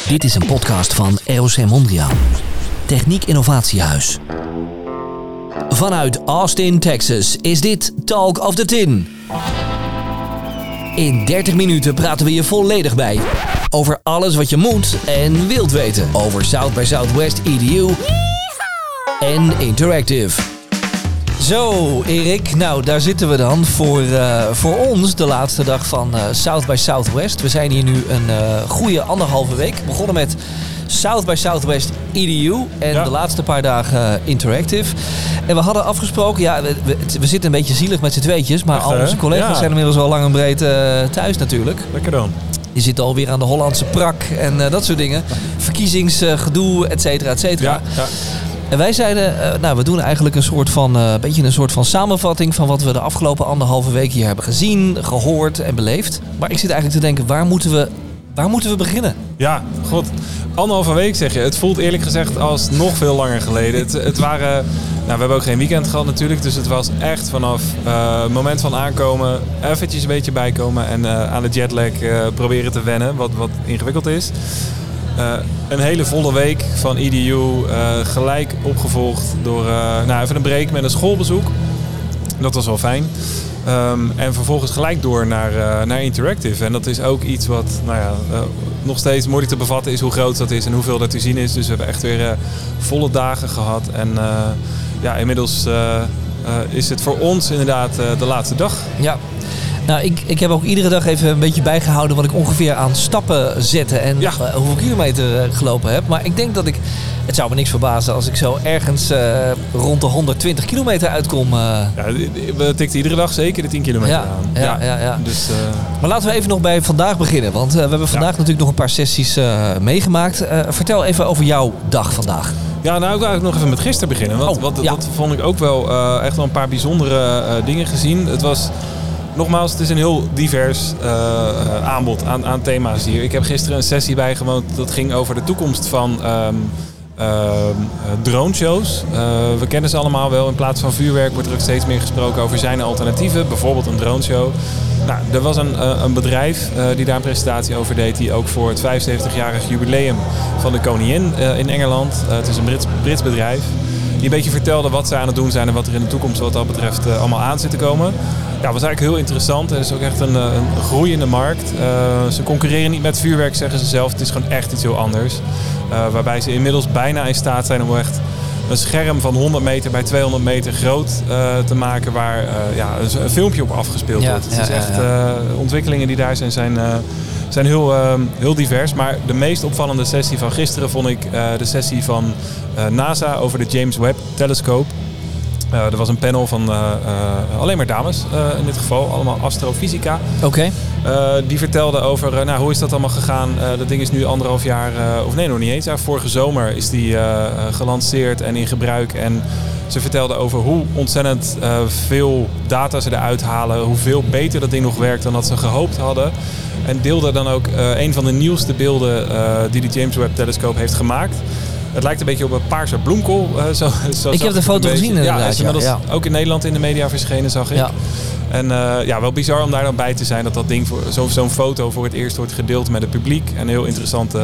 Dit is een podcast van ROC Mondriaan. Techniek Innovatiehuis. Vanuit Austin, Texas is dit Talk of the Tin. In 30 minuten praten we je volledig bij. Over alles wat je moet en wilt weten. Over South by Southwest EDU en Interactive. Zo, Erik. Nou, daar zitten we dan voor ons de laatste dag van South by Southwest. We zijn hier nu een goede 1,5 week. Begonnen met South by Southwest EDU en de laatste paar dagen Interactive. En we hadden afgesproken, we zitten een beetje zielig met z'n tweetjes, maar al onze collega's zijn inmiddels al lang en breed thuis natuurlijk. Lekker dan. Die zitten alweer aan de Hollandse prak en dat soort dingen. Verkiezingsgedoe, et cetera, et cetera. Ja. En wij zeiden, we doen eigenlijk een soort van samenvatting van wat we de afgelopen 1,5 week hier hebben gezien, gehoord en beleefd. Maar ik zit eigenlijk te denken, waar moeten we beginnen? Ja, god. 1,5 week zeg je. Het voelt eerlijk gezegd als nog veel langer geleden. Het waren... we hebben ook geen weekend gehad natuurlijk. Dus het was echt vanaf het moment van aankomen, eventjes een beetje bijkomen en aan de jetlag proberen te wennen, wat ingewikkeld is. Een hele volle week van EDU, gelijk opgevolgd door even een break met een schoolbezoek. Dat was wel fijn. En vervolgens gelijk door naar Interactive. En dat is ook iets wat nog steeds moeilijk te bevatten is hoe groot dat is en hoeveel dat te zien is. Dus we hebben echt weer volle dagen gehad. En inmiddels is het voor ons inderdaad de laatste dag. Ja. Nou, ik heb ook iedere dag even een beetje bijgehouden wat ik ongeveer aan stappen zette en hoeveel kilometer gelopen heb. Maar ik denk dat het zou me niks verbazen als ik zo ergens rond de 120 kilometer uitkom. We tikten iedere dag zeker de 10 kilometer aan. Ja. Dus, maar laten we even nog bij vandaag beginnen, want we hebben vandaag natuurlijk nog een paar sessies meegemaakt. Vertel even over jouw dag vandaag. Ja, ik wil eigenlijk nog even met gisteren beginnen. Dat vond ik ook wel echt wel een paar bijzondere dingen gezien. Nogmaals, het is een heel divers aanbod aan thema's hier. Ik heb gisteren een sessie bijgewoond dat ging over de toekomst van droneshows. We kennen ze allemaal wel. In plaats van vuurwerk wordt er ook steeds meer gesproken over zijn alternatieven. Bijvoorbeeld een droneshow. Nou, er was een bedrijf die daar een presentatie over deed, die ook voor het 75-jarig jubileum van de koningin in Engeland. Het is een Brits bedrijf. Die een beetje vertelde wat ze aan het doen zijn en wat er in de toekomst wat dat betreft allemaal aan zit te komen. Ja, was eigenlijk heel interessant. Het is ook echt een groeiende markt. Ze concurreren niet met vuurwerk, zeggen ze zelf. Het is gewoon echt iets heel anders. Waarbij ze inmiddels bijna in staat zijn om echt een scherm van 100 meter bij 200 meter groot te maken waar een filmpje op afgespeeld wordt. Het is echt ontwikkelingen die daar zijn heel divers. Maar de meest opvallende sessie van gisteren vond ik de sessie van NASA over de James Webb telescoop. Er was een panel van alleen maar dames in dit geval, allemaal astrofysica. Oké. Die vertelden over hoe is dat allemaal gegaan. Dat ding is nu 1,5 jaar, nog niet eens. Vorige zomer is die gelanceerd en in gebruik. En ze vertelden over hoe ontzettend veel data ze eruit halen. Hoeveel beter dat ding nog werkt dan dat ze gehoopt hadden. En deelden dan ook een van de nieuwste beelden die de James Webb telescoop heeft gemaakt. Het lijkt een beetje op een paarse bloemkool. Ik heb de foto gezien inderdaad. Ja, is inmiddels ook in Nederland in de media verschenen, zag ik. Ja. En wel bizar om daar dan bij te zijn dat ding zo'n foto voor het eerst wordt gedeeld met het publiek. En heel interessante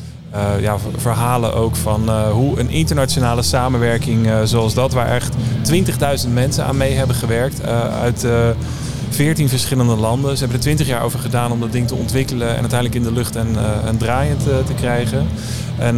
verhalen ook van hoe een internationale samenwerking zoals dat, waar echt 20.000 mensen aan mee hebben gewerkt uit 14 verschillende landen. Ze hebben er 20 jaar over gedaan om dat ding te ontwikkelen en uiteindelijk in de lucht en draaiend te krijgen. En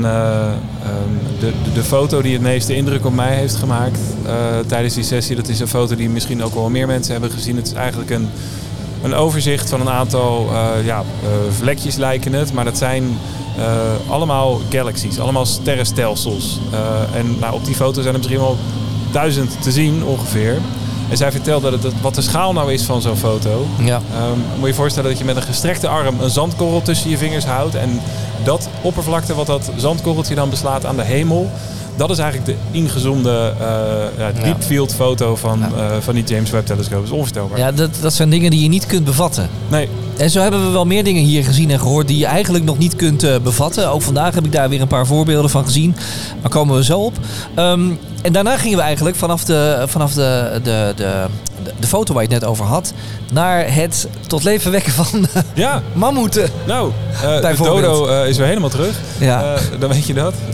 de foto die het meeste indruk op mij heeft gemaakt tijdens die sessie, dat is een foto die misschien ook wel meer mensen hebben gezien. Het is eigenlijk een overzicht van een aantal vlekjes lijken het, maar dat zijn allemaal galaxies, allemaal sterrenstelsels. Op die foto zijn er misschien wel 1000 te zien ongeveer. En zij vertelde wat de schaal nou is van zo'n foto. Ja. Moet je je voorstellen dat je met een gestrekte arm een zandkorrel tussen je vingers houdt. En dat oppervlakte wat dat zandkorreltje dan beslaat aan de hemel. Dat is eigenlijk de ingezoomde deep field foto van die James Webb telescoop. Dat is onvoorstelbaar. Ja, dat zijn dingen die je niet kunt bevatten. Nee. En zo hebben we wel meer dingen hier gezien en gehoord die je eigenlijk nog niet kunt bevatten. Ook vandaag heb ik daar weer een paar voorbeelden van gezien. Maar komen we zo op. En daarna gingen we eigenlijk vanaf de de foto waar je het net over had, naar het tot leven wekken van mammoeten. Nou, de dodo is weer helemaal terug. Ja. Dan weet je dat.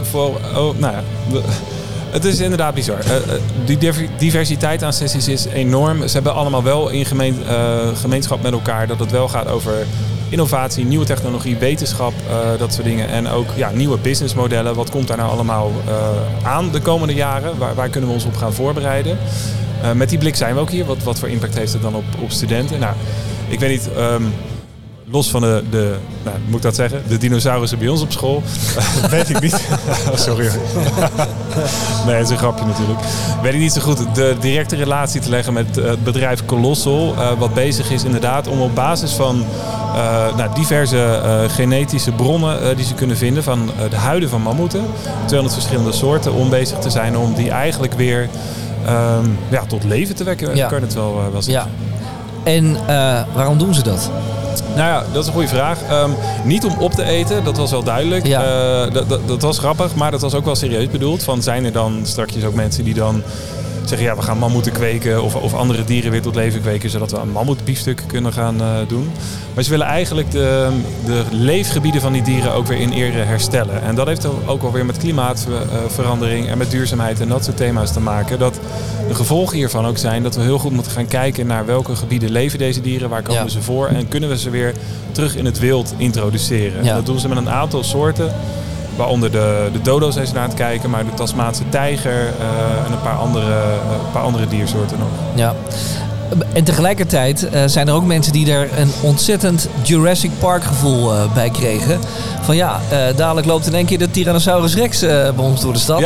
Het is inderdaad bizar. Die diversiteit aan sessies is enorm. Ze hebben allemaal wel in gemeenschap met elkaar dat het wel gaat over innovatie, nieuwe technologie, wetenschap, dat soort dingen. En ook nieuwe businessmodellen. Wat komt daar nou allemaal aan de komende jaren? Waar kunnen we ons op gaan voorbereiden? Met die blik zijn we ook hier. Wat voor impact heeft het dan op studenten? Nou, ik weet niet... los van moet ik dat zeggen? De dinosaurussen bij ons op school. Weet ik niet. Sorry. Nee, het is een grapje natuurlijk. Weet ik niet zo goed de directe relatie te leggen met het bedrijf Colossal. Wat bezig is inderdaad om op basis van diverse genetische bronnen die ze kunnen vinden van de huiden van mammoeten. 200 verschillende soorten om bezig te zijn om die eigenlijk weer tot leven te wekken. Ja. Kan je het wel zeggen. Ja. En waarom doen ze dat? Nou ja, dat is een goede vraag. Niet om op te eten, dat was wel duidelijk. Ja. Dat was grappig, maar dat was ook wel serieus bedoeld. Zijn er dan straks ook mensen die dan zeggen... we gaan mammoeten kweken of andere dieren weer tot leven kweken... zodat we een mammoetbiefstuk kunnen gaan doen. Maar ze willen eigenlijk de leefgebieden van die dieren ook weer in ere herstellen. En dat heeft ook alweer met klimaatverandering en met duurzaamheid... en dat soort thema's te maken. Dat de gevolgen hiervan ook zijn dat we heel goed moeten gaan kijken... naar welke gebieden leven deze dieren, waar komen ze voor... en kunnen we ze weer terug in het wild introduceren. Ja. En dat doen ze met een aantal soorten... Waaronder de dodo's zijn ze naar aan het kijken, maar de Tasmaanse tijger en een paar andere diersoorten nog. Ja. En tegelijkertijd zijn er ook mensen die er een ontzettend Jurassic Park gevoel bij kregen. Van dadelijk loopt in één keer de Tyrannosaurus Rex bij ons door de stad.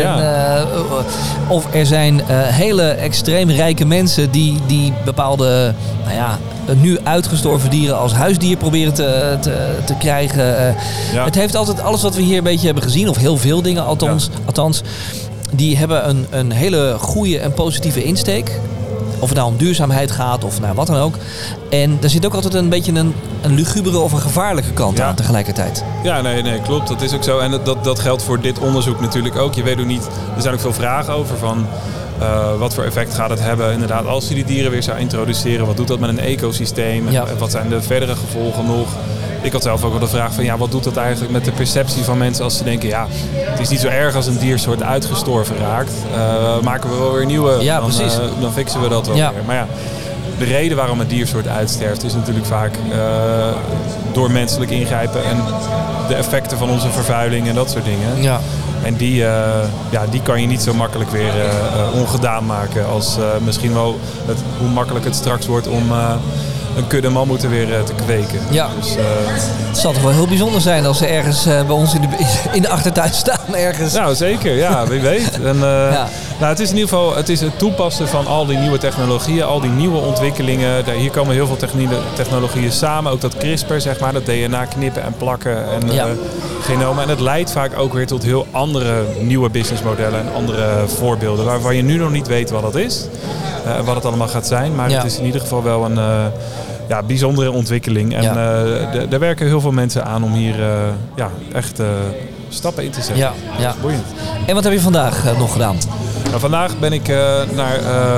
Of er zijn hele extreem rijke mensen die bepaalde nu uitgestorven dieren als huisdier proberen te krijgen. Het heeft altijd alles wat we hier een beetje hebben gezien, of heel veel dingen althans, die hebben een hele goede en positieve insteek. Of het nou om duurzaamheid gaat of wat dan ook. En er zit ook altijd een beetje een lugubere of een gevaarlijke kant aan tegelijkertijd. Ja, nee, klopt. Dat is ook zo. En dat geldt voor dit onderzoek natuurlijk ook. Je weet ook niet, er zijn ook veel vragen over van... wat voor effect gaat het hebben inderdaad als je die dieren weer zou introduceren? Wat doet dat met een ecosysteem? Ja. Wat zijn de verdere gevolgen nog? Ik had zelf ook wel de vraag van wat doet dat eigenlijk met de perceptie van mensen als ze denken het is niet zo erg als een diersoort uitgestorven raakt. Maken we wel weer nieuwe, dan fixen we dat wel weer. Maar de reden waarom een diersoort uitsterft is natuurlijk vaak door menselijk ingrijpen en de effecten van onze vervuiling en dat soort dingen. Ja. En die kan je niet zo makkelijk weer ongedaan maken als misschien wel hoe makkelijk het straks wordt om een kudde mammoeten weer te kweken. Ja. Dus, het zal toch wel heel bijzonder zijn als ze ergens bij ons in de achtertuin staan ergens. Nou, zeker. Ja, wie weet. En, het is in ieder geval het toepassen van al die nieuwe technologieën, al die nieuwe ontwikkelingen. Hier komen heel veel technologieën samen. Ook dat CRISPR, zeg maar, dat DNA knippen en plakken en genomen. En het leidt vaak ook weer tot heel andere nieuwe businessmodellen en andere voorbeelden waarvan je nu nog niet weet wat dat is. Wat het allemaal gaat zijn. Maar het is in ieder geval wel een bijzondere ontwikkeling. En daar werken heel veel mensen aan om hier echt stappen in te zetten. Ja. Boeiend. En wat heb je vandaag nog gedaan? Nou, vandaag ben ik naar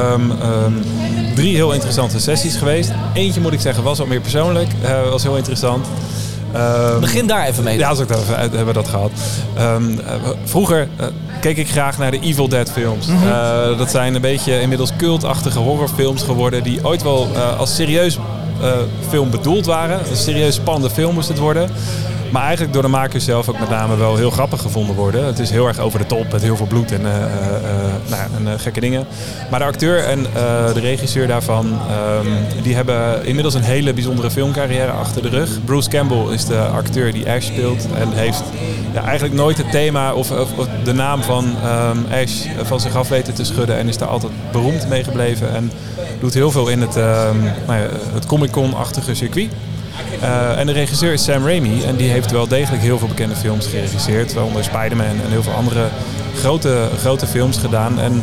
3 heel interessante sessies geweest. Eentje moet ik zeggen was wat meer persoonlijk. Was heel interessant. Begin daar even mee. Ja, als ik dat hebben we dat gehad. Vroeger keek ik graag naar de Evil Dead films. Mm-hmm. Dat zijn een beetje inmiddels cultachtige horrorfilms geworden die ooit wel als serieus film bedoeld waren. Een serieus spannende film moest het worden. Maar eigenlijk door de makers zelf ook met name wel heel grappig gevonden worden. Het is heel erg over de top met heel veel bloed en gekke dingen. Maar de acteur en de regisseur daarvan, die hebben inmiddels een hele bijzondere filmcarrière achter de rug. Bruce Campbell is de acteur die Ash speelt en heeft eigenlijk nooit het thema of de naam van Ash van zich af weten te schudden. En is daar altijd beroemd mee gebleven en doet heel veel in het Comic-Con-achtige circuit. En de regisseur is Sam Raimi en die heeft wel degelijk heel veel bekende films geregisseerd, waaronder Spider-Man en heel veel andere grote films gedaan. En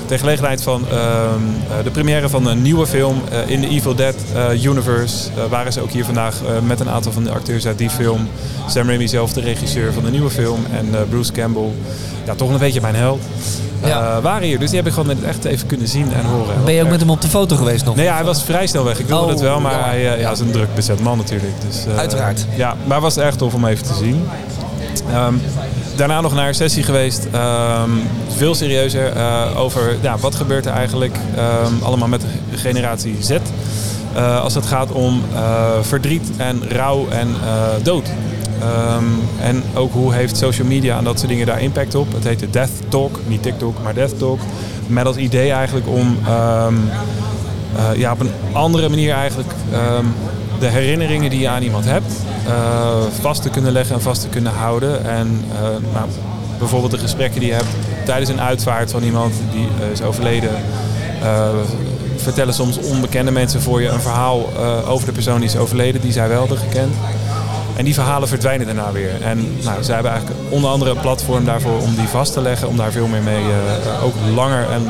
ter gelegenheid van de première van een nieuwe film in de Evil Dead universe. Waren ze ook hier vandaag met een aantal van de acteurs uit die film. Sam Raimi zelf, de regisseur van de nieuwe film. En Bruce Campbell, ja, toch een beetje mijn held. Waren hier. Dus die heb ik gewoon echt even kunnen zien en horen. Ben je ook met hem op de foto geweest nog? Nee, ja, hij was vrij snel weg. Ik wilde het wel, maar hij is een druk bezet man natuurlijk. Dus, uiteraard. Ja, maar het was echt tof om even te zien. Daarna nog naar een sessie geweest. Veel serieuzer over wat gebeurt er eigenlijk allemaal met de generatie Z. Als het gaat om verdriet en rouw en dood. En ook hoe heeft social media en dat soort dingen daar impact op. Het heet de Death Talk, niet TikTok, maar Death Talk. Met als idee eigenlijk om op een andere manier eigenlijk de herinneringen die je aan iemand hebt vast te kunnen leggen en vast te kunnen houden. En bijvoorbeeld de gesprekken die je hebt tijdens een uitvaart van iemand die is overleden. Vertellen soms onbekende mensen voor je een verhaal over de persoon die is overleden, die zij wel hadden gekend. En die verhalen verdwijnen daarna weer. En zij hebben eigenlijk onder andere een platform daarvoor om die vast te leggen. Om daar veel meer mee ook langer en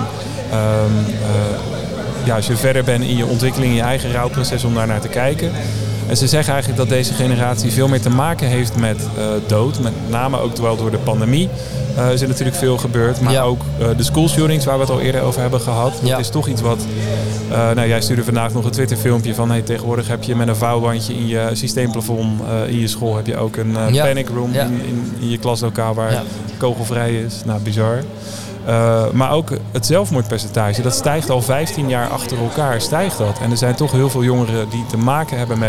als je verder bent in je ontwikkeling, in je eigen rouwproces, om daar naar te kijken. En ze zeggen eigenlijk dat deze generatie veel meer te maken heeft met dood. Met name ook wel door de pandemie is er natuurlijk veel gebeurd. Maar ook de schoolshootings waar we het al eerder over hebben gehad. Dat is toch iets wat... jij stuurde vandaag nog een Twitter-filmpje van... Hey, tegenwoordig heb je met een vouwbandje in je systeemplafond in je school... heb je ook een panic room in je klaslokaal waar kogelvrij is. Nou, bizar. Maar ook het zelfmoordpercentage, dat stijgt al 15 jaar achter elkaar, stijgt dat. En er zijn toch heel veel jongeren die te maken hebben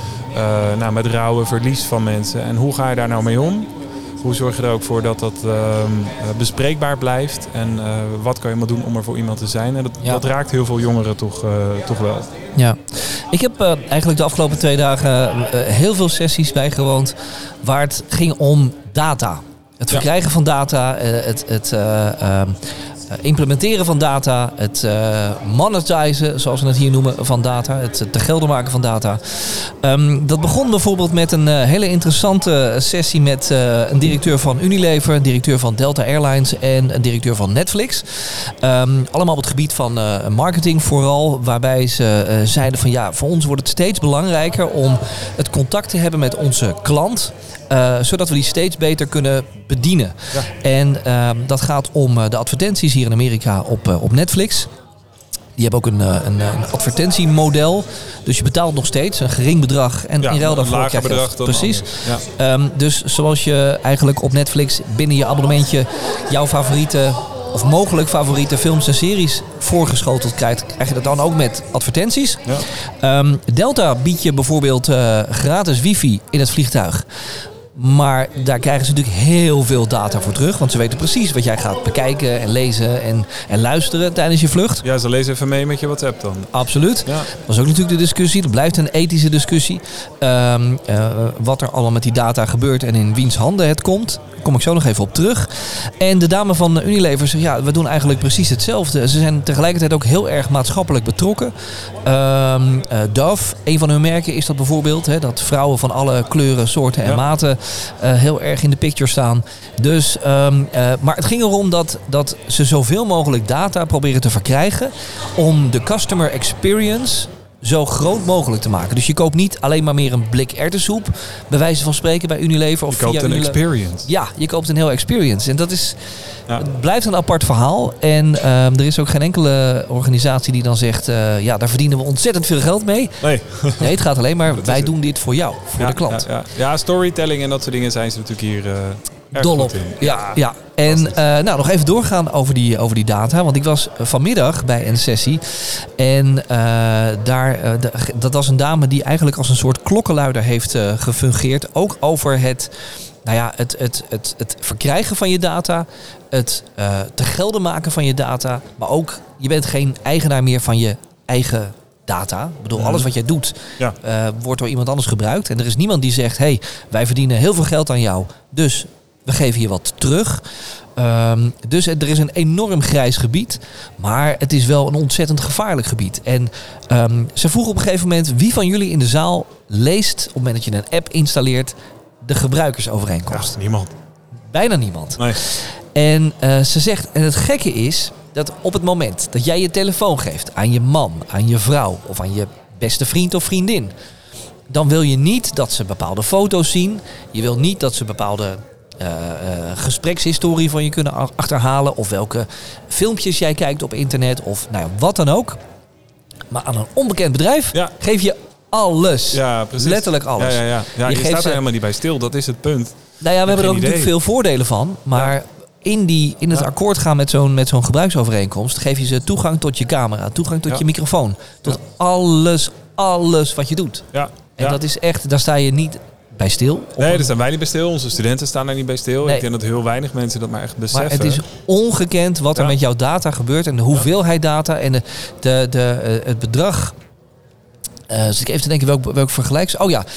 met rouwen, verlies van mensen. En hoe ga je daar nou mee om? Hoe zorg je er ook voor dat dat bespreekbaar blijft? En wat kan je maar doen om er voor iemand te zijn? En dat raakt heel veel jongeren toch wel. Ja, ik heb eigenlijk de afgelopen 2 dagen heel veel sessies bijgewoond waar het ging om data. Het verkrijgen van data, het implementeren van data, het monetizen, zoals we het hier noemen, van data, het te gelden maken van data. Dat begon bijvoorbeeld met een hele interessante sessie met een directeur van Unilever, een directeur van Delta Airlines en een directeur van Netflix. Allemaal op het gebied van marketing vooral, waarbij ze zeiden van voor ons wordt het steeds belangrijker om het contact te hebben met onze klant. Zodat we die steeds beter kunnen bedienen. Ja. En dat gaat om de advertenties hier in Amerika op Netflix. Die hebben ook een advertentiemodel. Dus je betaalt nog steeds een gering bedrag. En in ruil daarvoor krijg je bedrag dan precies. Dus zoals je eigenlijk op Netflix binnen je abonnementje jouw favoriete of mogelijk favoriete films en series voorgeschoteld krijgt, krijg je dat dan ook met advertenties. Ja. Delta biedt je bijvoorbeeld gratis wifi in het vliegtuig. Maar daar krijgen ze natuurlijk heel veel data voor terug. Want ze weten precies wat jij gaat bekijken en lezen en luisteren tijdens je vlucht. Ja, ze lezen even mee met je WhatsApp dan. Absoluut. Ja. Dat was ook natuurlijk de discussie. Dat blijft een ethische discussie. Wat er allemaal met die data gebeurt en in wiens handen het komt. Daar kom ik zo nog even op terug. En de dame van Unilever zegt, we doen eigenlijk precies hetzelfde. Ze zijn tegelijkertijd ook heel erg maatschappelijk betrokken. Dove, een van hun merken is dat bijvoorbeeld. Dat vrouwen van alle kleuren, soorten en maten heel erg in de picture staan. Dus, maar het ging erom dat ze zoveel mogelijk data proberen te verkrijgen om de customer experience zo groot mogelijk te maken. Dus je koopt niet alleen maar meer een blik erwtensoep, bij wijze van spreken bij Unilever. Of je koopt een experience. Ja, je koopt een heel experience. En dat is, het blijft een apart verhaal. En er is ook geen enkele organisatie die dan zegt, daar verdienen we ontzettend veel geld mee. Nee, het gaat alleen maar, wij doen dit voor jou, voor de klant. Ja, storytelling en dat soort dingen zijn ze natuurlijk hier dol op. Ja. En nog even doorgaan over die data. Want ik was vanmiddag bij een sessie. En dat was een dame die eigenlijk als een soort klokkenluider heeft gefungeerd. Ook over het verkrijgen van je data. Het te gelden maken van je data. Maar ook, je bent geen eigenaar meer van je eigen data. Ik bedoel, alles wat jij doet wordt door iemand anders gebruikt. En er is niemand die zegt, hey, wij verdienen heel veel geld aan jou. Dus we geven hier wat terug. Dus er is een enorm grijs gebied. Maar het is wel een ontzettend gevaarlijk gebied. En ze vroeg op een gegeven moment, wie van jullie in de zaal leest, op het moment dat je een app installeert, de gebruikersovereenkomst? Ja, niemand. Bijna niemand. Nee. En ze zegt, en het gekke is, dat op het moment dat jij je telefoon geeft aan je man, aan je vrouw of aan je beste vriend of vriendin, dan wil je niet dat ze bepaalde foto's zien. Je wil niet dat ze bepaalde gesprekshistorie van je kunnen achterhalen of welke filmpjes jij kijkt op internet of nou ja, wat dan ook. Maar aan een onbekend bedrijf geef je alles. Ja, precies. Letterlijk alles. Ja, je staat er helemaal niet bij stil. Dat is het punt. Nou ja, we hebben er ook natuurlijk veel voordelen van. Maar in het akkoord gaan met zo'n gebruiksovereenkomst geef je ze toegang tot je camera, toegang tot je microfoon. Tot alles wat je doet. Ja. En dat is echt, daar sta je niet bij stil. Nee, daar staan wij niet bij stil. Onze studenten staan daar niet bij stil. Nee. Ik denk dat heel weinig mensen dat maar echt beseffen. Maar het is ongekend wat er met jouw data gebeurt en de hoeveelheid data en het bedrag. Dus ik even te denken welk vergelijks.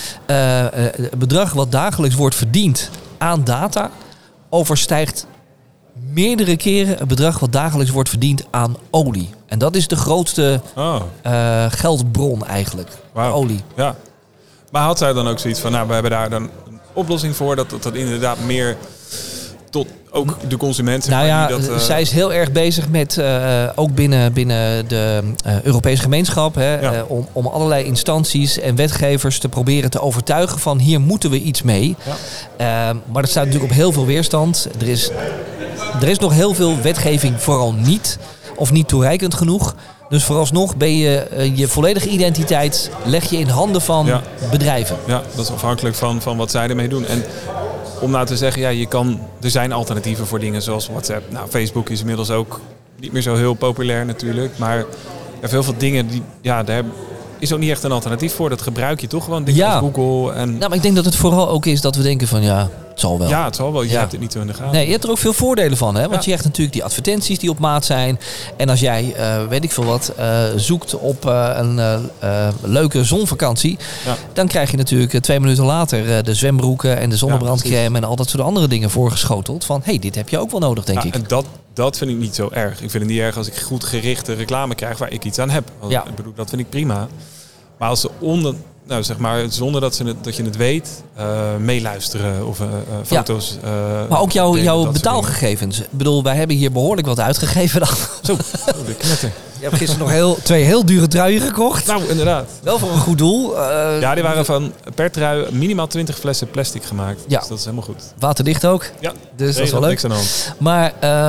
Het bedrag wat dagelijks wordt verdiend aan data overstijgt meerdere keren het bedrag wat dagelijks wordt verdiend aan olie. En dat is de grootste geldbron eigenlijk. Wow. Olie. Ja. Maar had zij dan ook zoiets van, nou, we hebben daar dan een oplossing voor, dat inderdaad meer tot ook de consument... Nou ja, zij is heel erg bezig met, ook binnen de Europese gemeenschap, om allerlei instanties en wetgevers te proberen te overtuigen van hier moeten we iets mee. Ja. Maar dat staat natuurlijk op heel veel weerstand. Er is nog heel veel wetgeving vooral niet, of niet toereikend genoeg. Dus vooralsnog ben je volledige identiteit leg je in handen van bedrijven. Ja, dat is afhankelijk van wat zij ermee doen. En om nou te zeggen, er zijn alternatieven voor dingen zoals WhatsApp. Nou, Facebook is inmiddels ook niet meer zo heel populair natuurlijk. Maar er zijn veel dingen daar is ook niet echt een alternatief voor. Dat gebruik je toch gewoon, dingen als Google. Nou, maar ik denk dat het vooral ook is dat we denken van het zal wel. Ja, het zal wel. Je hebt het niet zo in de gaten. Nee, je hebt er ook veel voordelen van. Hè? Want je hebt natuurlijk die advertenties die op maat zijn. En als jij, weet ik veel wat, zoekt op een leuke zonvakantie. Ja. Dan krijg je natuurlijk 2 minuten later de zwembroeken en de zonnebrandcrème en al dat soort andere dingen voorgeschoteld. Van, dit heb je ook wel nodig, denk ik. En dat vind ik niet zo erg. Ik vind het niet erg als ik goed gerichte reclame krijg waar ik iets aan heb. Ik bedoel, dat vind ik prima. Maar als ze zonder dat je het weet, meeluisteren of foto's. Maar ook jouw betaalgegevens. Ik bedoel, wij hebben hier behoorlijk wat uitgegeven dan. Zo, de knetter. Je hebt gisteren nog 2 heel dure truien gekocht. Nou, inderdaad. Wel voor een goed doel. Die waren van per trui minimaal 20 flessen plastic gemaakt. Ja. Dus dat is helemaal goed. Waterdicht ook. Ja. Dus dat is wel leuk. Niks aan de hand. Maar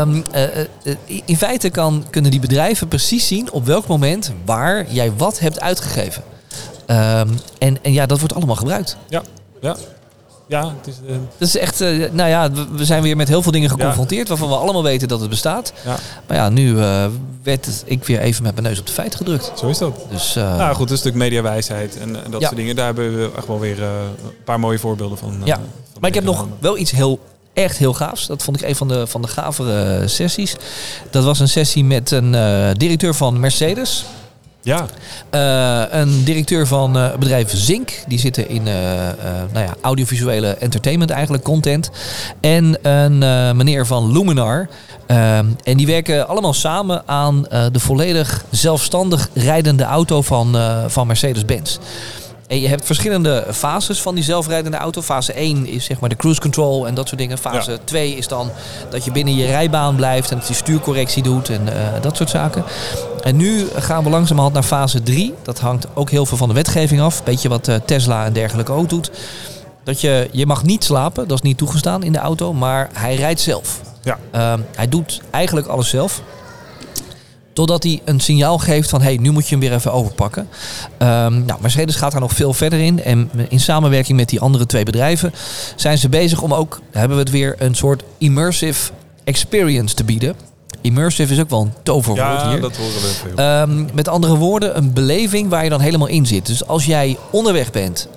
in feite kunnen die bedrijven precies zien op welk moment waar jij wat hebt uitgegeven. En dat wordt allemaal gebruikt. Ja, het is... Dat is echt... we zijn weer met heel veel dingen geconfronteerd waarvan we allemaal weten dat het bestaat. Ja. Maar nu werd ik weer even met mijn neus op de feiten gedrukt. Zo is dat. Dus, nou goed, een stuk mediawijsheid en dat soort dingen. Daar hebben we echt wel weer een paar mooie voorbeelden van. Maar ik heb nog wel iets echt heel gaafs. Dat vond ik een van de gavere sessies. Dat was een sessie met een directeur van Mercedes. Ja. Een directeur van het bedrijf Zink. Die zitten in audiovisuele entertainment eigenlijk, content. En een meneer van Luminar. En die werken allemaal samen aan de volledig zelfstandig rijdende auto van Mercedes-Benz. En je hebt verschillende fases van die zelfrijdende auto. Fase 1 is zeg maar de cruise control en dat soort dingen. Fase 2 is dan dat je binnen je rijbaan blijft en dat je stuurcorrectie doet en dat soort zaken. En nu gaan we langzamerhand naar fase 3. Dat hangt ook heel veel van de wetgeving af. Beetje wat Tesla en dergelijke ook doet. Dat je mag niet slapen, dat is niet toegestaan in de auto, maar hij rijdt zelf. Ja. Hij doet eigenlijk alles zelf. Totdat hij een signaal geeft van, nu moet je hem weer even overpakken. Mercedes gaat daar nog veel verder in. En in samenwerking met die andere 2 bedrijven zijn ze bezig om ook, hebben we het weer, een soort immersive experience te bieden. Immersive is ook wel een toverwoord hier. Ja, dat horen we veel. Met andere woorden, een beleving waar je dan helemaal in zit. Dus als jij onderweg bent,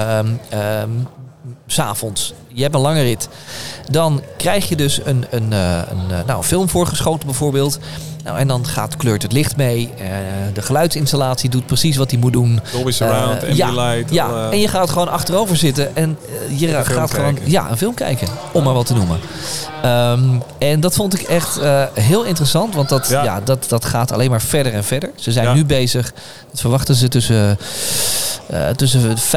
's avonds, je hebt een lange rit, dan krijg je dus een film voorgeschoten bijvoorbeeld. Nou, en dan kleurt het licht mee. De geluidsinstallatie doet precies wat hij moet doen. Dolby Surround, Ambilight. Ja, en je gaat gewoon achterover zitten en je gaat gewoon een film kijken, om maar wat te noemen. En dat vond ik echt heel interessant, want dat gaat alleen maar verder en verder. Ze zijn nu bezig, dat verwachten ze tussen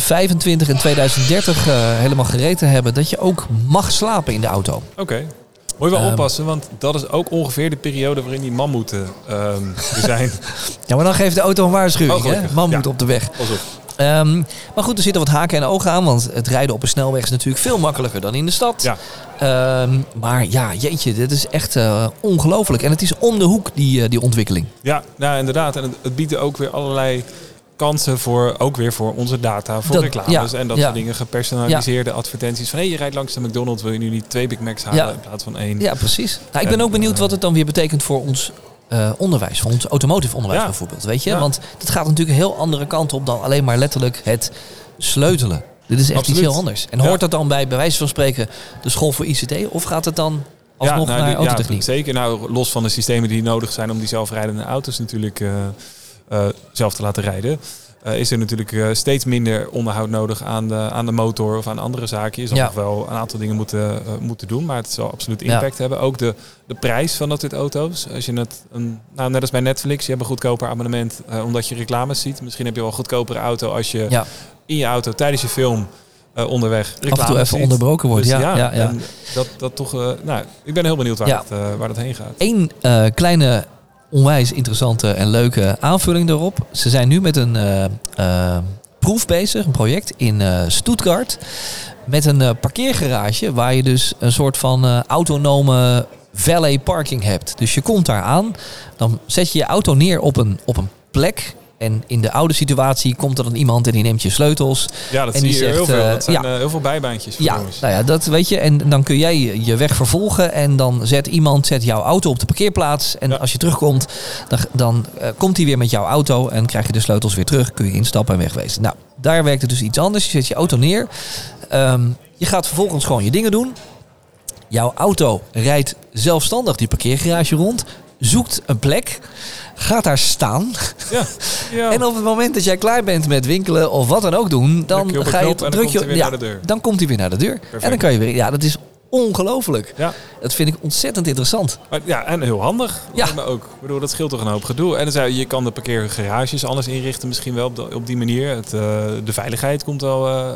2025 en 2030 helemaal gereed te hebben, dat je ook mag slapen in de auto. Oké. Moet je wel oppassen, want dat is ook ongeveer de periode waarin die mammoeten er zijn. Ja, maar dan geeft de auto een waarschuwing. Hè? Mammoet op de weg. Pas op. Maar goed, er zitten wat haken en ogen aan. Want het rijden op een snelweg is natuurlijk veel makkelijker dan in de stad. Ja. Maar ja, jeetje, dit is echt ongelooflijk. En het is om de hoek, die ontwikkeling. Ja, nou, inderdaad. En het biedt ook weer allerlei kansen voor onze data, voor reclames en dat soort dingen. Gepersonaliseerde advertenties van je rijdt langs de McDonald's, wil je nu niet 2 Big Macs halen in plaats van 1. Ja, precies. Nou, ik ben ook benieuwd wat het dan weer betekent voor ons onderwijs, voor ons automotive onderwijs bijvoorbeeld. Weet je? Want het gaat natuurlijk een heel andere kant op dan alleen maar letterlijk het sleutelen. Dit is echt iets heel anders. En hoort dat dan bij wijze van spreken de school voor ICT of gaat het dan alsnog naar autotechniek? Ja, zeker. Nou, los van de systemen die nodig zijn om die zelfrijdende auto's natuurlijk zelf te laten rijden, is er natuurlijk steeds minder onderhoud nodig aan de motor of aan andere zaken. Je zal nog wel een aantal dingen moeten doen, maar het zal absoluut impact hebben. Ook de prijs van dat soort auto's. Als je net als bij Netflix, je hebt een goedkoper abonnement omdat je reclames ziet. Misschien heb je wel een goedkopere auto als je in je auto tijdens je film onderweg reclames af en toe even ziet. onderbroken wordt. Dus En dat toch. Ik ben heel benieuwd waar dat heen gaat. Eén kleine onwijs interessante en leuke aanvulling daarop. Ze zijn nu met een proef bezig, een project in Stuttgart. Met een parkeergarage waar je dus een soort van autonome valet parking hebt. Dus je komt daar aan, dan zet je je auto neer op een plek. En in de oude situatie komt er dan iemand en die neemt je sleutels. Ja, dat en zie die je zegt, heel veel. Dat zijn heel veel bijbaantjes voor jongens. Nou ja, dat weet je. En dan kun jij je weg vervolgen. En dan zet jouw auto op de parkeerplaats. En als je terugkomt, dan komt hij weer met jouw auto. En krijg je de sleutels weer terug. Kun je instappen en wegwezen. Nou, daar werkt het dus iets anders. Je zet je auto neer. Je gaat vervolgens gewoon je dingen doen. Jouw auto rijdt zelfstandig die parkeergarage rond. Zoekt een plek. Gaat daar staan. Ja. En op het moment dat jij klaar bent met winkelen of wat dan ook doen, dan druk je naar de deur. Dan komt hij weer naar de deur. Perfect. En dan kan je weer. Ja, dat is ongelooflijk. Ja. Dat vind ik ontzettend interessant. Maar, en heel handig. Ja. Maar ook. Ik bedoel, dat scheelt toch een hoop gedoe. En je kan de parkeergarages anders inrichten, misschien wel op die manier. De veiligheid komt wel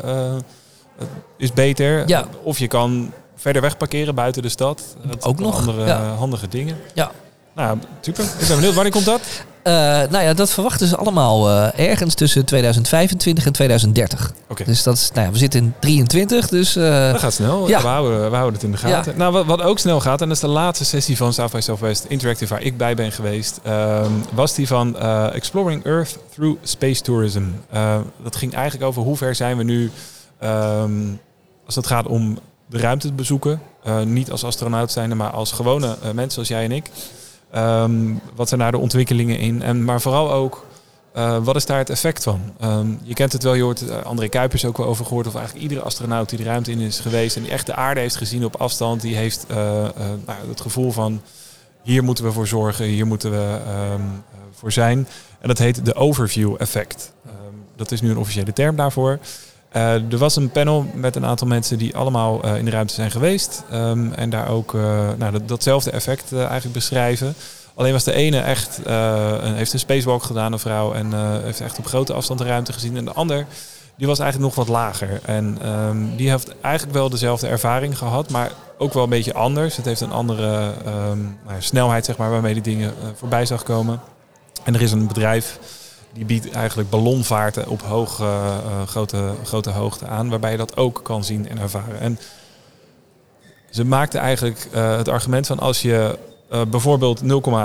is beter. Ja. Of je kan verder weg parkeren buiten de stad. Dat ook nog andere handige dingen. Ja. Nou, super. Ik ben benieuwd. Wanneer komt dat? Dat verwachten ze allemaal ergens tussen 2025 en 2030. Okay. Dus dat is, we zitten in 23, dus... dat gaat snel. Ja. We houden het in de gaten. Ja. Nou, wat ook snel gaat, en dat is de laatste sessie van South by Southwest Interactive waar ik bij ben geweest, was die van Exploring Earth Through Space Tourism. Dat ging eigenlijk over hoe ver zijn we nu als het gaat om de ruimte te bezoeken. Niet als astronaut zijnde, maar als gewone mensen zoals jij en ik. Wat zijn daar de ontwikkelingen in? Maar vooral ook, wat is daar het effect van? Je kent het wel, je hoort André Kuipers ook wel over gehoord. Of eigenlijk iedere astronaut die de ruimte in is geweest en die echt de aarde heeft gezien op afstand. Die heeft het gevoel van, hier moeten we voor zorgen, hier moeten we voor zijn. En dat heet de overview effect. Dat is nu een officiële term daarvoor. Er was een panel met een aantal mensen die allemaal in de ruimte zijn geweest. En daar ook datzelfde effect eigenlijk beschrijven. Alleen was de ene echt, heeft een spacewalk gedaan, een vrouw. En heeft echt op grote afstand de ruimte gezien. En de ander, die was eigenlijk nog wat lager. En die heeft eigenlijk wel dezelfde ervaring gehad, maar ook wel een beetje anders. Het heeft een andere snelheid, zeg maar, waarmee die dingen voorbij zag komen. En er is een bedrijf die biedt eigenlijk ballonvaarten op grote hoogte aan, waarbij je dat ook kan zien en ervaren. En ze maakten eigenlijk het argument van, als je bijvoorbeeld 0,5%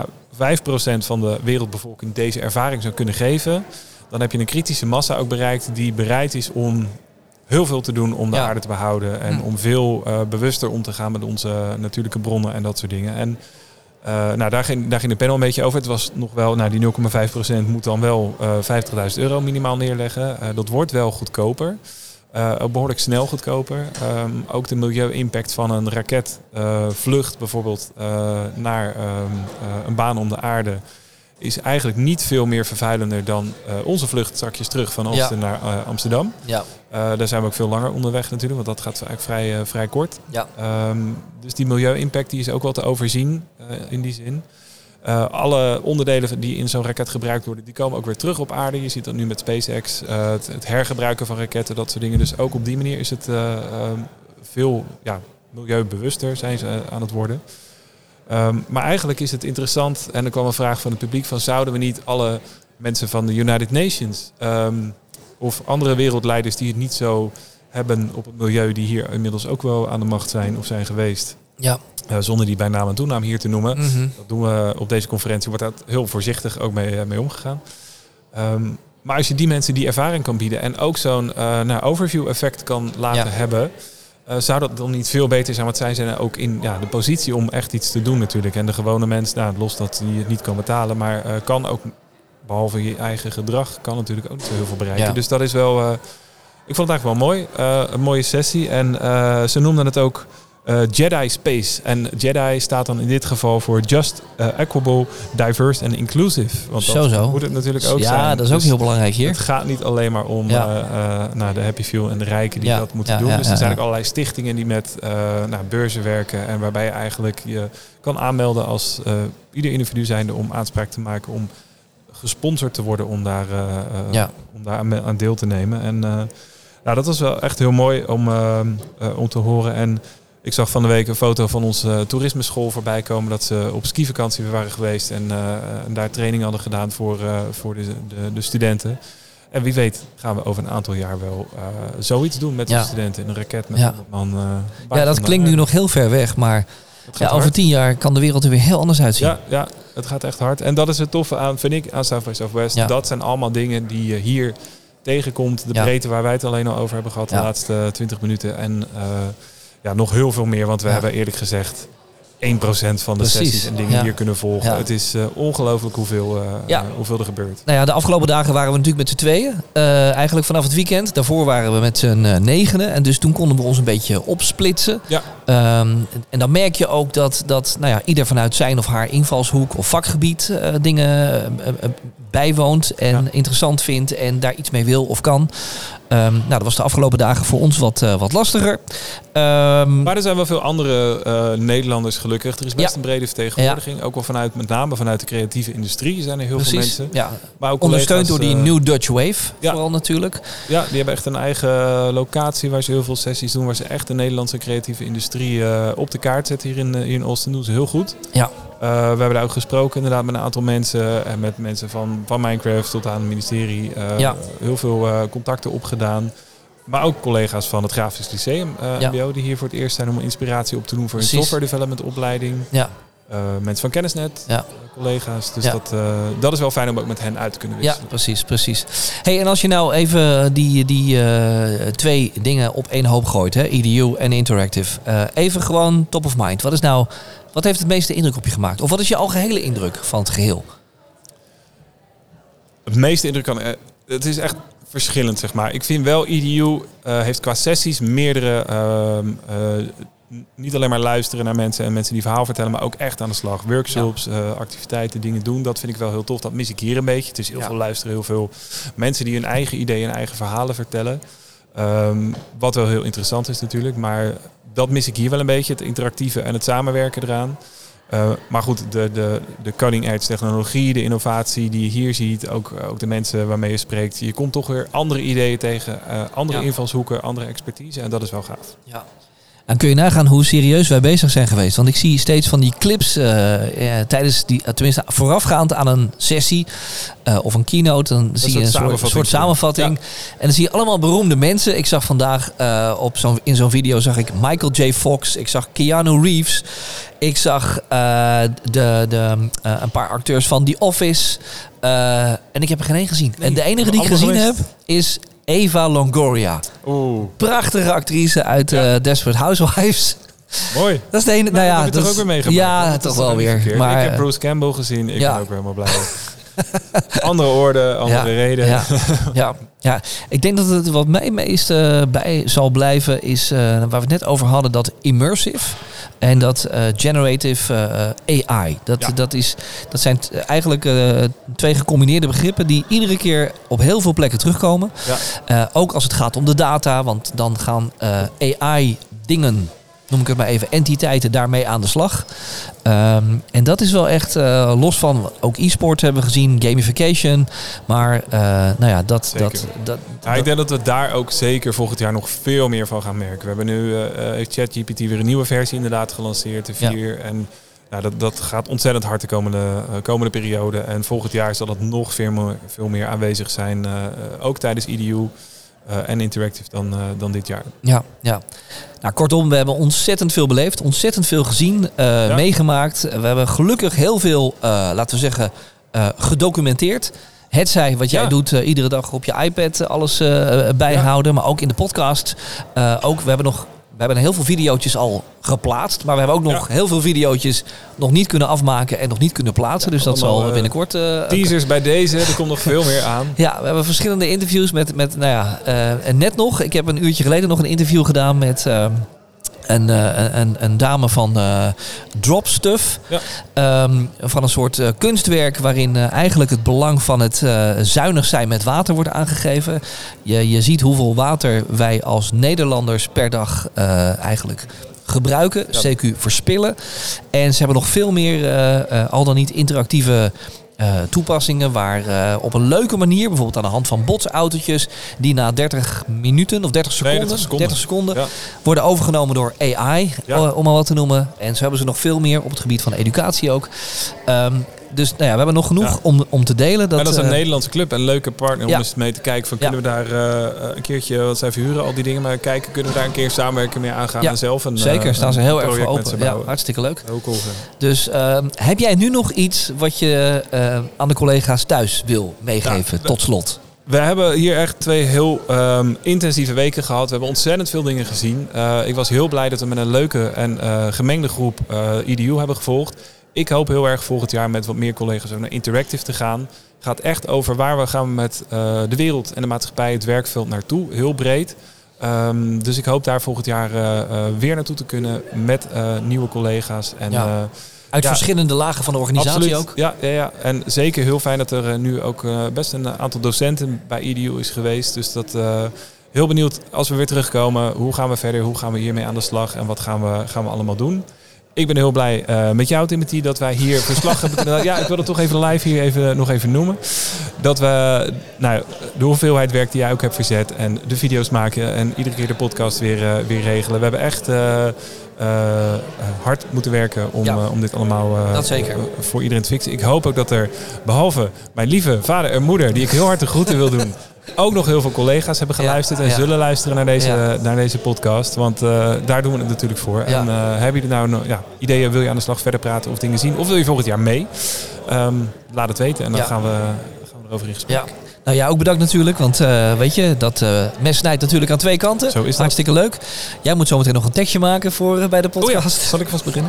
van de wereldbevolking deze ervaring zou kunnen geven, dan heb je een kritische massa ook bereikt die bereid is om heel veel te doen om de aarde te behouden en om veel bewuster om te gaan met onze natuurlijke bronnen en dat soort dingen. En daar ging de panel een beetje over. Het was nog wel, die 0,5% moet dan wel €50.000 minimaal neerleggen. Dat wordt wel goedkoper. Ook behoorlijk snel goedkoper. Ook de milieu-impact van een raketvlucht bijvoorbeeld naar een baan om de aarde is eigenlijk niet veel meer vervuilender dan onze vlucht straks terug van Oosten naar Amsterdam. Ja. Daar zijn we ook veel langer onderweg natuurlijk, want dat gaat eigenlijk vrij kort. Ja. Dus die milieu-impact die is ook wel te overzien in die zin. Alle onderdelen die in zo'n raket gebruikt worden, die komen ook weer terug op aarde. Je ziet dat nu met SpaceX, het hergebruiken van raketten, dat soort dingen. Dus ook op die manier is het veel milieubewuster zijn ze aan het worden. Maar eigenlijk is het interessant, en er kwam een vraag van het publiek van zouden we niet alle mensen van de United Nations of andere wereldleiders die het niet zo hebben op het milieu, die hier inmiddels ook wel aan de macht zijn of zijn geweest. Ja. Zonder die bij naam en toenaam hier te noemen. Mm-hmm. Dat doen we op deze conferentie, wordt daar heel voorzichtig ook mee omgegaan. Maar als je die mensen die ervaring kan bieden en ook zo'n overview effect kan laten hebben, zou dat dan niet veel beter zijn? Want zij zijn ook in de positie om echt iets te doen natuurlijk. En de gewone mens, los dat die het niet kan betalen, maar kan ook, behalve je eigen gedrag, kan natuurlijk ook niet zo heel veel bereiken. Ja. Dus dat is wel, ik vond het eigenlijk wel mooi. Een mooie sessie. En ze noemden het ook Jedi Space. En Jedi staat dan in dit geval voor Just, Equable, Diverse en Inclusive. Want dat moet het natuurlijk ook zijn. Ja, dat is ook heel belangrijk hier. Het gaat niet alleen maar om de Happy Few en de rijken die dat moeten doen. Dus er zijn ook allerlei stichtingen die met beurzen werken. En waarbij je eigenlijk je kan aanmelden als ieder individu zijnde om aanspraak te maken om gesponsord te worden om daar aan deel te nemen. En dat was wel echt heel mooi om te horen. En ik zag van de week een foto van onze toerismeschool voorbij komen dat ze op skivakantie waren geweest en daar training hadden gedaan voor de studenten. En wie weet gaan we over een aantal jaar wel zoiets doen met de studenten in een raket met 100 man. Dat klinkt nu nog heel ver weg, maar over 10 jaar kan de wereld er weer heel anders uitzien. Ja, het gaat echt hard. En dat is het toffe aan, vind ik, aan South by Southwest. Ja. Dat zijn allemaal dingen die je hier tegenkomt. De breedte waar wij het alleen al over hebben gehad de laatste 20 minuten. En nog heel veel meer, want we hebben eerlijk gezegd 1% van de sessies en dingen hier kunnen volgen. Ja. Het is ongelooflijk hoeveel er gebeurt. Nou ja, de afgelopen dagen waren we natuurlijk met z'n tweeën. Eigenlijk vanaf het weekend. Daarvoor waren we met z'n 9. En dus toen konden we ons een beetje opsplitsen. Ja. En dan merk je ook dat ieder vanuit zijn of haar invalshoek of vakgebied dingen bijwoont en interessant vindt en daar iets mee wil of kan. Dat was de afgelopen dagen voor ons wat lastiger. Maar er zijn wel veel andere Nederlanders gelukkig. Er is best een brede vertegenwoordiging. Ook wel met name vanuit de creatieve industrie zijn er heel veel mensen. Ja. Maar ook ondersteund door die New Dutch Wave, vooral natuurlijk. Ja, die hebben echt een eigen locatie waar ze heel veel sessies doen. Waar ze echt de Nederlandse creatieve industrie op de kaart zetten hier in Austin. Doen ze heel goed. Ja. We hebben daar ook gesproken inderdaad met een aantal mensen. En met mensen van Minecraft tot aan het ministerie. Heel veel contacten opgedaan. Maar ook collega's van het Grafisch Lyceum, MBO, die hier voor het eerst zijn om inspiratie op te doen voor een software development opleiding. Ja. Mensen van Kennisnet, collega's. Dus dat is wel fijn om ook met hen uit te kunnen wisselen. Ja, precies. Hey, en als je nou even die 2 dingen op één hoop gooit, hè, EDU en Interactive. Even gewoon top of mind. Wat heeft het meeste indruk op je gemaakt? Of wat is je algehele indruk van het geheel? Het meeste indruk het is echt verschillend, zeg maar. Ik vind wel, EDU heeft qua sessies meerdere niet alleen maar luisteren naar mensen en mensen die verhaal vertellen, maar ook echt aan de slag. Workshops, activiteiten, dingen doen. Dat vind ik wel heel tof. Dat mis ik hier een beetje. Het is heel veel luisteren, heel veel mensen die hun eigen ideeën en eigen verhalen vertellen. Wat wel heel interessant is natuurlijk. Maar dat mis ik hier wel een beetje. Het interactieve en het samenwerken eraan. Maar goed, de cutting edge technologie, de innovatie die je hier ziet, ook de mensen waarmee je spreekt. Je komt toch weer andere ideeën tegen, andere invalshoeken, andere expertise. En dat is wel gaaf. Ja. Dan kun je nagaan hoe serieus wij bezig zijn geweest. Want ik zie steeds van die clips tijdens tenminste voorafgaand aan een sessie of een keynote. Dan zie je een soort samenvatting. Ja. En dan zie je allemaal beroemde mensen. Ik zag vandaag in zo'n video zag ik Michael J. Fox. Ik zag Keanu Reeves. Ik zag een paar acteurs van The Office. En ik heb er geen één gezien. Nee, en de enige die ik gezien heb is Eva Longoria. Prachtige actrice uit Desperate Housewives. Mooi. Dat is de ene. Dat heb je toch ook weer meegemaakt? Ja, dat toch wel weer. Maar ik heb Bruce Campbell gezien. Ik ben ook weer helemaal blij. Andere orde, andere reden. Ja, ik denk dat het wat mij meest bij zal blijven is waar we het net over hadden, dat immersive en dat generative AI. Dat zijn eigenlijk 2 gecombineerde begrippen die iedere keer op heel veel plekken terugkomen. Ja. Ook als het gaat om de data, want dan gaan AI dingen noem ik het maar even, entiteiten daarmee aan de slag. En dat is wel echt los van, ook e-sport hebben we gezien, gamification. Maar ik denk dat we daar ook zeker volgend jaar nog veel meer van gaan merken. We hebben nu heeft ChatGPT weer een nieuwe versie inderdaad gelanceerd, de 4. En dat gaat ontzettend hard de komende periode. En volgend jaar zal dat nog veel meer aanwezig zijn. Ook tijdens EDU en Interactive dan dit jaar. Ja. Nou, kortom, we hebben ontzettend veel beleefd. Ontzettend veel gezien, meegemaakt. We hebben gelukkig heel veel, laten we zeggen, gedocumenteerd. Hetzij wat jij doet, iedere dag op je iPad alles bijhouden. Maar ook in de podcast. We hebben heel veel videootjes al geplaatst. Maar we hebben ook nog heel veel videootjes nog niet kunnen afmaken en nog niet kunnen plaatsen. Dus dat zal binnenkort... teasers bij deze, er komt nog veel meer aan. Ja, we hebben verschillende interviews met net nog. Ik heb een uurtje geleden nog een interview gedaan met... Een dame van Drop Stuff. Ja. Van een soort kunstwerk waarin eigenlijk het belang van het zuinig zijn met water wordt aangegeven. Je ziet hoeveel water wij als Nederlanders per dag eigenlijk gebruiken, CQ verspillen. En ze hebben nog veel meer al dan niet interactieve toepassingen waar op een leuke manier, bijvoorbeeld aan de hand van botsautootjes, die na 30 minuten of 30 seconden worden overgenomen door AI, om maar wat te noemen. En zo hebben ze nog veel meer op het gebied van educatie ook. Dus we hebben nog genoeg om te delen. Dat is een Nederlandse club en een leuke partner om eens mee te kijken. Van, kunnen we daar een keertje, wat zij verhuren, al die dingen, maar kijken, kunnen we daar een keer samenwerken mee aangaan en zelf een zeker, staan ze heel erg voor open. Ja, hartstikke leuk. Heel cool. Dus heb jij nu nog iets wat je aan de collega's thuis wil meegeven tot slot? We hebben hier echt 2 heel intensieve weken gehad. We hebben ontzettend veel dingen gezien. Ik was heel blij dat we met een leuke en gemengde groep EDU hebben gevolgd. Ik hoop heel erg volgend jaar met wat meer collega's ook naar Interactive te gaan. Het gaat echt over waar we gaan met de wereld en de maatschappij, het werkveld naartoe. Heel breed. Dus ik hoop daar volgend jaar weer naartoe te kunnen met nieuwe collega's. En, uit verschillende lagen van de organisatie absoluut. ook. Ja. En zeker heel fijn dat er nu ook best een aantal docenten bij EDU is geweest. Dus dat heel benieuwd als we weer terugkomen. Hoe gaan we verder? Hoe gaan we hiermee aan de slag? En wat gaan we allemaal doen? Ik ben heel blij met jou, Timothy, dat wij hier verslag hebben kunnen. Ja, ik wil het toch even live hier nog even noemen. Dat we de hoeveelheid werk die jij ook hebt verzet en de video's maken en iedere keer de podcast weer regelen. We hebben echt hard moeten werken om dit allemaal voor iedereen te fixen. Ik hoop ook dat er, behalve mijn lieve vader en moeder, die ik heel hard de groeten wil doen, ook nog heel veel collega's hebben geluisterd en zullen luisteren naar deze podcast. Want daar doen we het natuurlijk voor. Ja. En hebben jullie nou ideeën, wil je aan de slag verder praten of dingen zien? Of wil je volgend jaar mee? Laat het weten en dan gaan we erover in gesprek. Ja. Nou ja, ook bedankt natuurlijk, want weet je, dat mes snijdt natuurlijk aan 2 kanten. Zo is dat. Hartstikke leuk. Jij moet zometeen nog een tekstje maken voor bij de podcast. Zal ik vast beginnen?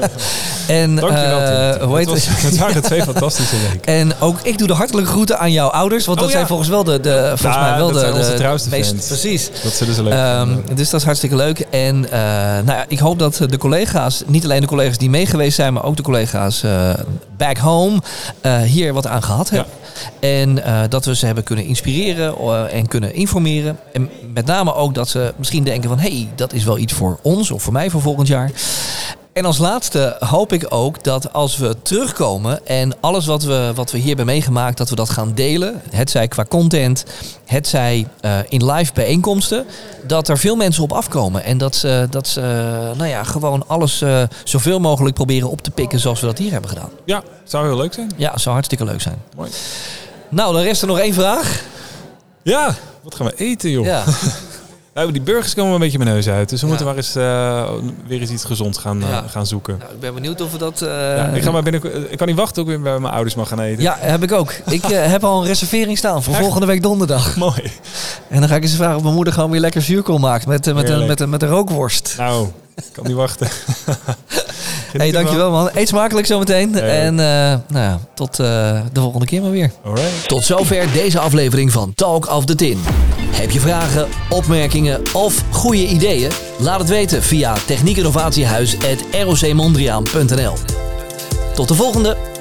En dankjewel, het waren 2 fantastische weken. En ook ik doe de hartelijke groeten aan jouw ouders, want dat zijn volgens mij wel onze trouwste meest fans. Precies. Dat zullen ze leuk dus dat is hartstikke leuk. En ik hoop dat de collega's, niet alleen de collega's die mee geweest zijn, maar ook de collega's back home hier wat aan gehad hebben. Ja. En dat we ze hebben kunnen inspireren en kunnen informeren. En met name ook dat ze misschien denken van, hey, dat is wel iets voor ons of voor mij voor volgend jaar. En als laatste hoop ik ook dat als we terugkomen en alles wat we hier hebben meegemaakt, dat we dat gaan delen. Hetzij qua content, hetzij in live bijeenkomsten. Dat er veel mensen op afkomen. En dat ze gewoon alles zoveel mogelijk proberen op te pikken zoals we dat hier hebben gedaan. Ja, zou heel leuk zijn. Ja, zou hartstikke leuk zijn. Mooi. Nou, dan rest er nog 1 vraag. Ja, wat gaan we eten, joh? Ja. Die burgers komen een beetje mijn neus uit. Dus we moeten maar eens weer eens iets gezonds gaan zoeken. Nou, ik ben benieuwd of we dat... Ik kan niet wachten ook weer bij mijn ouders mag gaan eten. Ja, heb ik ook. Ik heb al een reservering staan voor volgende week donderdag. Mooi. En dan ga ik eens vragen of mijn moeder gewoon weer lekker zuurkool maakt met een rookworst. Nou, ik kan niet wachten. Hey, dankjewel man. Eet smakelijk zometeen. En tot de volgende keer maar weer. Alright. Tot zover deze aflevering van Talk of the Tin. Heb je vragen, opmerkingen of goede ideeën? Laat het weten via techniekinnovatiehuis@rocmondriaan.nl. Tot de volgende!